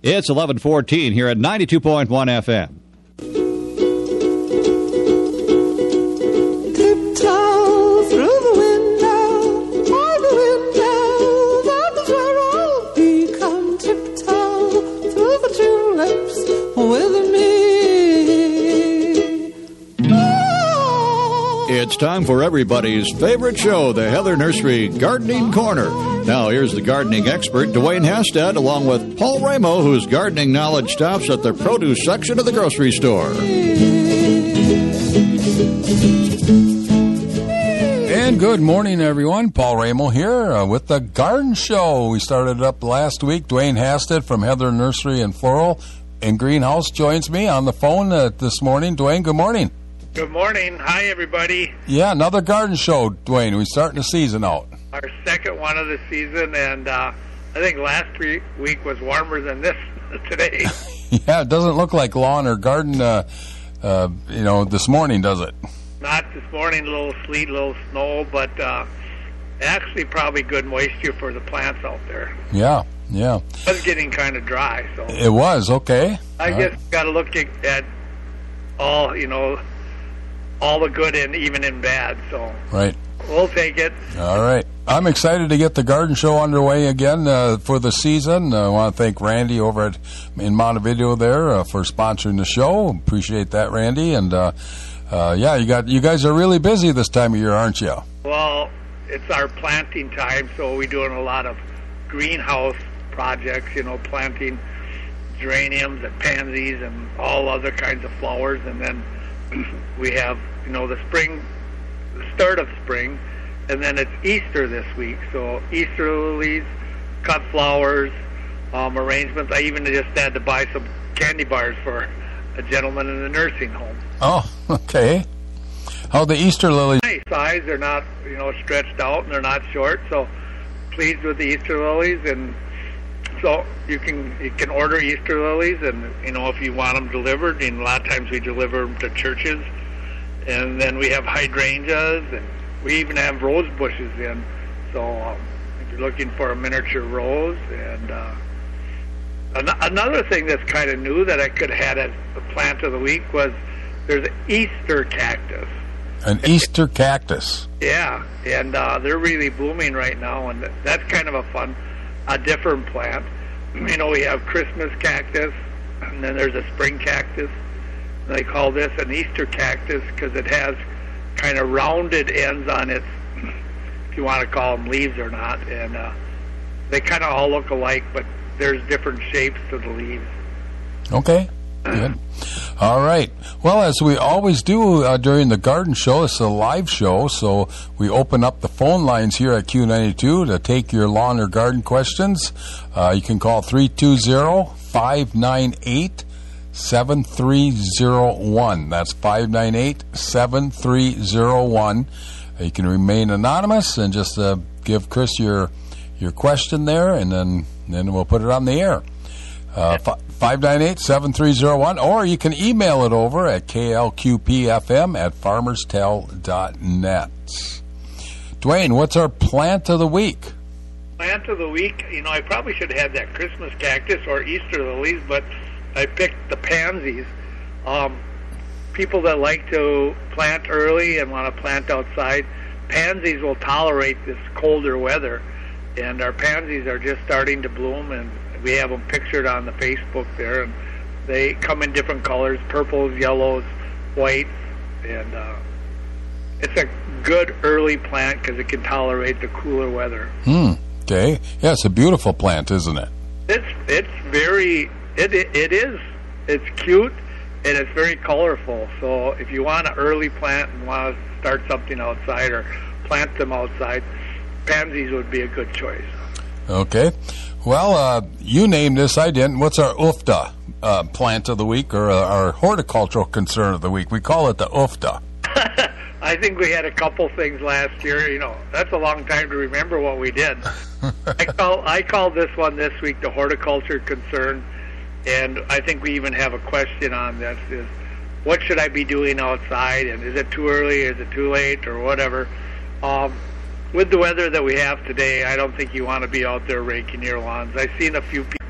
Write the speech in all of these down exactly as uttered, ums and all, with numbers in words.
It's eleven fourteen here at ninety-two point one F M. It's time for everybody's favorite show, the Heather Nursery Gardening Corner. Now, here's the gardening expert, Dwayne Hastad, along with Paul Ramo, whose gardening knowledge stops at the produce section of the grocery store. And good morning, everyone. Paul Ramo here uh, with the Garden Show. We started up last week. Dwayne Hastad from Heather Nursery and Floral and Greenhouse joins me on the phone uh, this morning. Dwayne, good morning. Good morning. Hi, everybody. Yeah, another garden show, Dwayne. We're starting the season out. Our second one of the season, and uh, I think last week was warmer than this today. Yeah, it doesn't look like lawn or garden, uh, uh, you know, this morning, does it? Not this morning, a little sleet, a little snow, but uh, actually probably good moisture for the plants out there. Yeah, yeah. It was getting kind of dry, so. It was, okay. I all just right. got to look at, at all, you know, all the good and even in bad, so right. We'll take it. All right. I'm excited to get the garden show underway again uh, for the season. Uh, I want to thank Randy over at in Montevideo there uh, for sponsoring the show. Appreciate that, Randy. And uh, uh, yeah, you got you guys are really busy this time of year, aren't you? Well, it's our planting time, so we're doing a lot of greenhouse projects, you know, planting geraniums and pansies and all other kinds of flowers, and then we have, you know, the spring, the start of spring, and then it's Easter this week. So Easter lilies, cut flowers, um, arrangements. I even just had to buy some candy bars for a gentleman in the nursing home. Oh, okay. How the Easter lilies? Nice size. They're not, you know, stretched out and they're not short. So pleased with the Easter lilies, and so you can you can order Easter lilies, and you know if you want them delivered, and a lot of times we deliver them to churches, and then we have hydrangeas, and we even have rose bushes in. So um, if you're looking for a miniature rose, and uh, an- another thing that's kind of new that I could have had as the plant of the week was there's an Easter cactus. An Easter cactus. Yeah, and uh, they're really blooming right now, and that's kind of a fun. A different plant. You know, we have Christmas cactus, and then there's a spring cactus. And they call this an Easter cactus because it has kind of rounded ends on its, if you want to call them leaves or not. And uh, they kind of all look alike, but there's different shapes to the leaves. Okay, good. All right. Well, as we always do uh, during the garden show, it's a live show, so we open up the phone lines here at Q ninety-two to take your lawn or garden questions. Uh, you can call three two zero, five nine eight, seven three zero one. That's five nine eight, seven three zero one. Uh, you can remain anonymous and just uh, give Chris your your question there, and then, then we'll put it on the air. Uh, five nine eight, seven three zero one, or you can email it over at K L Q P F M at farmers tel dot net. Dwayne, what's our plant of the week? Plant of the week, you know, I probably should have had that Christmas cactus or Easter lilies, but I picked the pansies. Um, people that like to plant early and want to plant outside, pansies will tolerate this colder weather, and our pansies are just starting to bloom, and we have them pictured on the Facebook there, and they come in different colors, purples, yellows, whites, and uh, it's a good early plant because it can tolerate the cooler weather. Hmm. Okay. Yeah, it's a beautiful plant, isn't it? It's it's very it it, it is it's cute and it's very colorful. So if you want an early plant and want to start something outside or plant them outside, pansies would be a good choice. Okay. Well, uh, you named this, I didn't. What's our U F T A uh, plant of the week, or uh, our horticultural concern of the week? We call it the U F T A. I think we had a couple things last year. You know, that's a long time to remember what we did. I call I called this one this week the horticulture concern, and I think we even have a question on this: is what should I be doing outside, and is it too early, is it too late, or whatever? Um, with the weather that we have today, I don't think you want to be out there raking your lawns. I've seen a few people,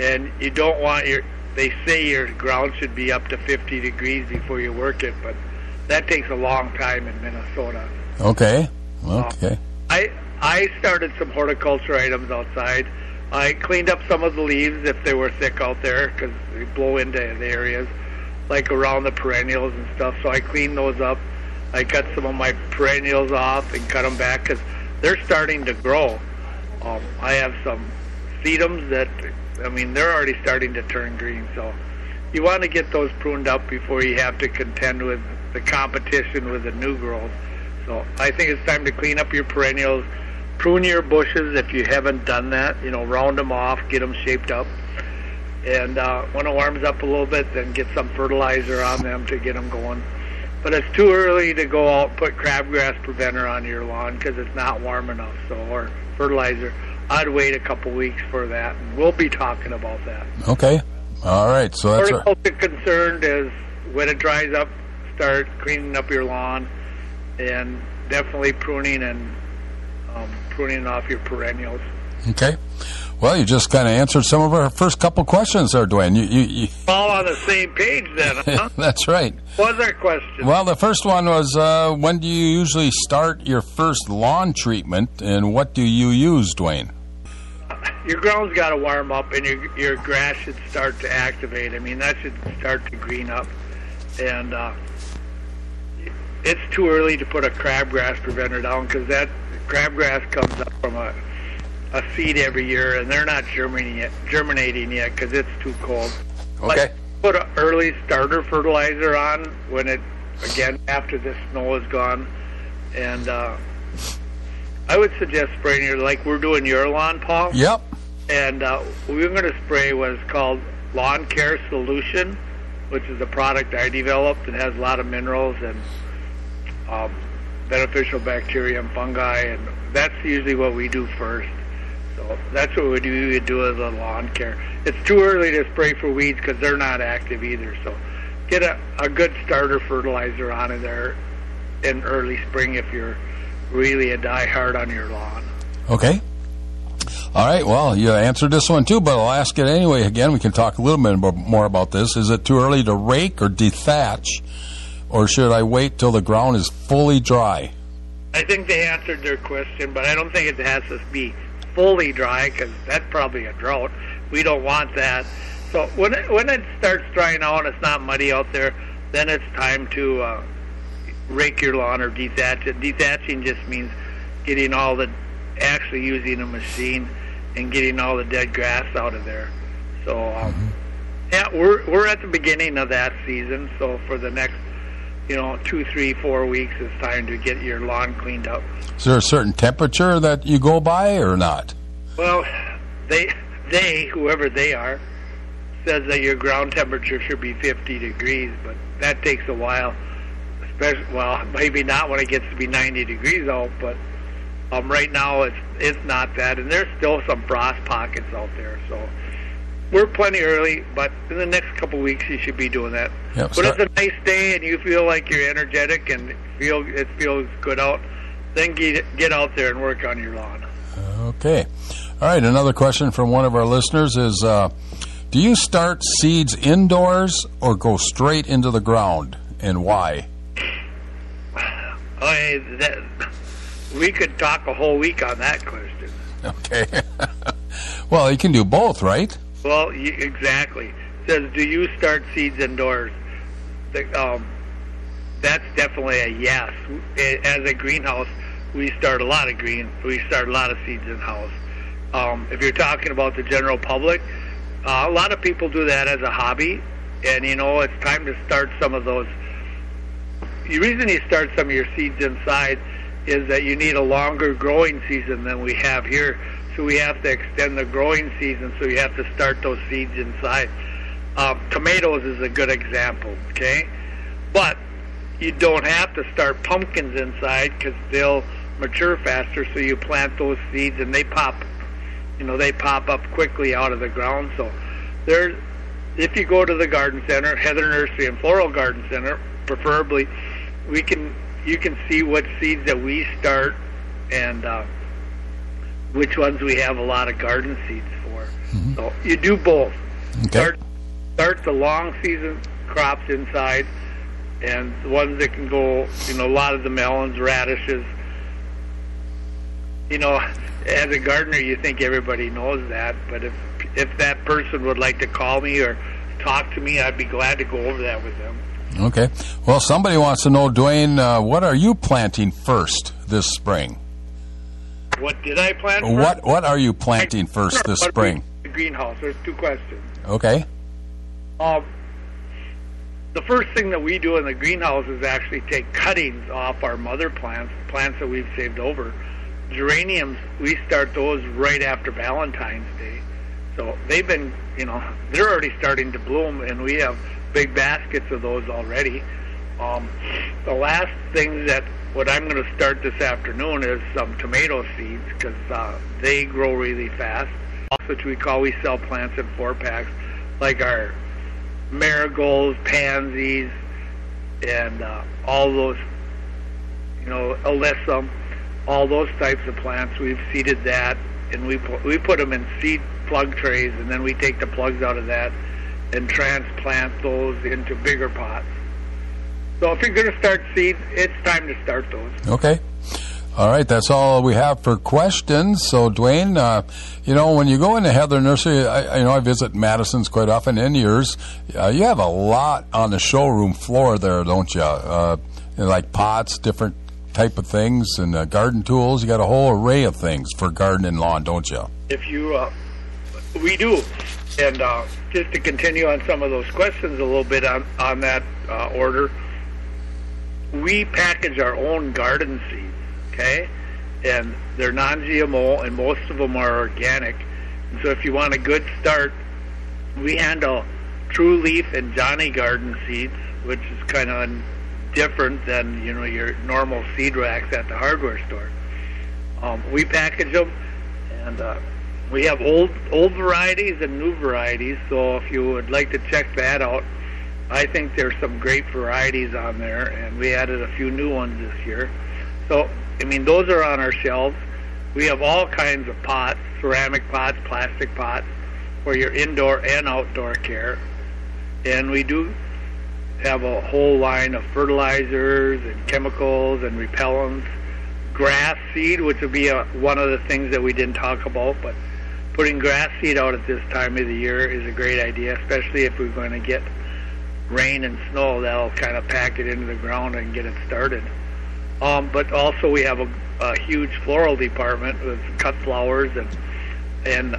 and you don't want your. They say your ground should be up to fifty degrees before you work it, but that takes a long time in Minnesota. Okay. Okay. Uh, I I started some horticulture items outside. I cleaned up some of the leaves if they were thick out there because they blow into the areas, like around the perennials and stuff. So I cleaned those up. I cut some of my perennials off and cut them back because they're starting to grow. Um, I have some sedums that, I mean, they're already starting to turn green. So you want to get those pruned up before you have to contend with the competition with the new growth. So I think it's time to clean up your perennials, prune your bushes if you haven't done that. You know, round them off, get them shaped up. And uh, when it warms up a little bit, then get some fertilizer on them to get them going. But it's too early to go out and put crabgrass preventer on your lawn because it's not warm enough. So, or fertilizer. I'd wait a couple weeks for that, and we'll be talking about that. Okay. All right. So that's our concerned is when it dries up, start cleaning up your lawn, and definitely pruning and um, pruning off your perennials. Okay. Well, you just kind of answered some of our first couple questions there, Dwayne. You, you, you... all on the same page then, huh? That's right. What was our question? Well, the first one was, uh, when do you usually start your first lawn treatment, and what do you use, Dwayne? Your ground's got to warm up, and your your grass should start to activate. I mean, that should start to green up. And uh, it's too early to put a crabgrass preventer down because that crabgrass comes up from a a seed every year, and they're not germinating yet, germinating yet because it's too cold. Okay. But put an early starter fertilizer on when it, again, after the snow is gone. And uh, I would suggest spraying your, like we're doing your lawn, Paul. Yep. And uh, we were going to spray what is called Lawn Care Solution, which is a product I developed and has a lot of minerals and um, beneficial bacteria and fungi, and that's usually what we do first. So that's what we do. We do as a lawn care. It's too early to spray for weeds because they're not active either. So get a, a good starter fertilizer on in there in early spring if you're really a die-hard on your lawn. Okay. All right. Well, you answered this one too, but I'll ask it anyway. Again, we can talk a little bit more about this. Is it too early to rake or dethatch, or should I wait till the ground is fully dry? I think they answered their question, but I don't think it has to be fully dry because that's probably a drought. We don't want that. So when it, when it starts drying out and it's not muddy out there, then it's time to uh, rake your lawn or dethatch it. Dethatching just means getting all the, actually using a machine and getting all the dead grass out of there. So um, mm-hmm. yeah, we're we're at the beginning of that season. So for the next, you know, two, three, four weeks, it's time to get your lawn cleaned up. Is there a certain temperature that you go by or not? Well, they, they, whoever they are, says that your ground temperature should be fifty degrees, but that takes a while. Especially, well, maybe not when it gets to be ninety degrees out, but um, right now it's it's not that, and there's still some frost pockets out there. So we're plenty early, but in the next couple of weeks you should be doing that. Yep, but it's a nice day and you feel like you're energetic and feel it feels good out, then get get out there and work on your lawn. Okay. All right, another question from one of our listeners is, uh, do you start seeds indoors or go straight into the ground, and why? I, that, we could talk a whole week on that question. Okay. Well, you can do both, right? Well, you, exactly. It says, do you start seeds indoors? The, um, that's definitely a yes. As a greenhouse, we start a lot of green. We start a lot of seeds in-house. Um, if you're talking about the general public, uh, a lot of people do that as a hobby, and, you know, it's time to start some of those. The reason you start some of your seeds inside is that you need a longer growing season than we have here. So we have to extend the growing season, so you have to start those seeds inside. Um, tomatoes is a good example, okay? But you don't have to start pumpkins inside because they'll mature faster, so you plant those seeds and they pop, you know, they pop up quickly out of the ground. So there's, if you go to the garden center, Heather Nursery and Floral Garden Center, preferably, we can, you can see what seeds that we start, and uh, which ones we have a lot of garden seeds for. Mm-hmm. So you do both. Okay. Start, start the long season crops inside, and the ones that can go, you know, a lot of the melons, radishes. You know, as a gardener, you think everybody knows that, but if if that person would like to call me or talk to me, I'd be glad to go over that with them. Okay. Well, somebody wants to know, Dwayne, uh, what are you planting first this spring? What did I plant first? What What are you planting first this spring? The greenhouse. There's two questions. Okay. Um, the first thing that we do in the greenhouse is actually take cuttings off our mother plants, plants that we've saved over. Geraniums, we start those right after Valentine's Day. So they've been, you know, they're already starting to bloom, and we have big baskets of those already. Um, the last thing that what I'm going to start this afternoon is some tomato seeds, because uh, they grow really fast. Also, which we call, we sell plants in four packs, like our marigolds, pansies, and uh, all those, you know, alyssum, all those types of plants. We've seeded that, and we put, we put them in seed plug trays, and then we take the plugs out of that and transplant those into bigger pots. So if you're going to start seeds, it's time to start those. Okay. All right, that's all we have for questions. So, Dwayne, uh, you know, when you go into Heather Nursery, I, I know I visit Madison's quite often, and yours, uh, you have a lot on the showroom floor there, don't you? Uh, like pots, different type of things, and uh, garden tools. You got a whole array of things for garden and lawn, don't you? If you, uh, we do. And uh, just to continue on some of those questions a little bit on, on that uh, order, we package our own garden seeds, okay? And they're non-G M O, and most of them are organic. And so if you want a good start, we handle True Leaf and Johnny Garden seeds, which is kind of different than, you know, your normal seed racks at the hardware store. Um, we package them, and uh, we have old old varieties and new varieties, so if you would like to check that out, I think there's some great varieties on there, and we added a few new ones this year. So, I mean, those are on our shelves. We have all kinds of pots, ceramic pots, plastic pots, for your indoor and outdoor care. And we do have a whole line of fertilizers and chemicals and repellents. Grass seed, which would be a, one of the things that we didn't talk about, but putting grass seed out at this time of the year is a great idea, especially if we're going to get rain and snow. That'll kind of pack it into the ground and get it started. Um, but also we have a, a huge floral department with cut flowers and and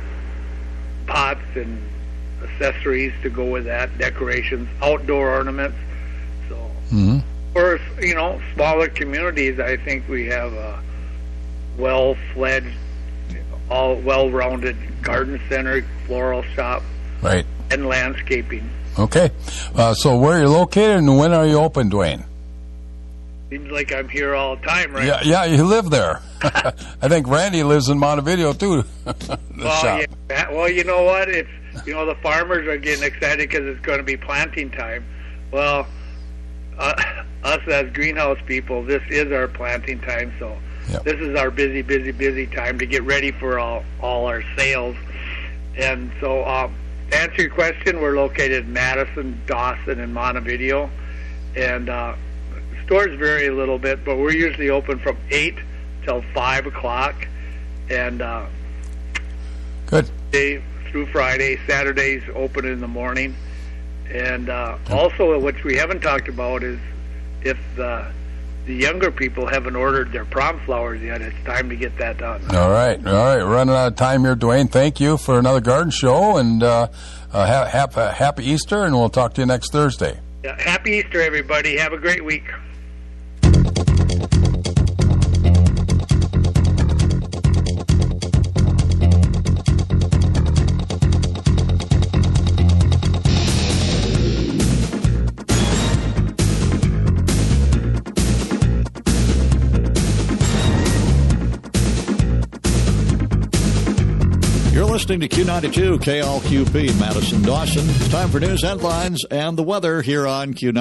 pots and accessories to go with that, decorations, outdoor ornaments. So mm-hmm. for, you know, smaller communities, I think we have a well-fledged, all well-rounded garden center, floral shop, right, and landscaping. Okay. Uh, so where are you located, and when are you open, Dwayne? Seems like I'm here all the time, right? Yeah, yeah, you live there. I think Randy lives in Montevideo, too. the well, shop. Yeah. Well, you know what? It's, you know, the farmers are getting excited because it's going to be planting time. Well, uh, us as greenhouse people, this is our planting time, so yep. This is our busy, busy, busy time to get ready for all, all our sales. And so, um, to answer your question, we're located in Madison, Dawson, and Montevideo. And uh, the stores vary a little bit, but we're usually open from eight till five o'clock. And uh, good. Day through Friday, Saturdays open in the morning. And uh, also, which we haven't talked about, is if the, the younger people haven't ordered their prom flowers yet, it's time to get that done. All right. All right. We're running out of time here, Dwayne. Thank you for another garden show, and uh, uh, ha- have, uh, happy Easter, and we'll talk to you next Thursday. Yeah, happy Easter, everybody. Have a great week. Listening to Q ninety-two K L Q P Madison Dawson. It's time for news headlines and the weather here on Q ninety-two.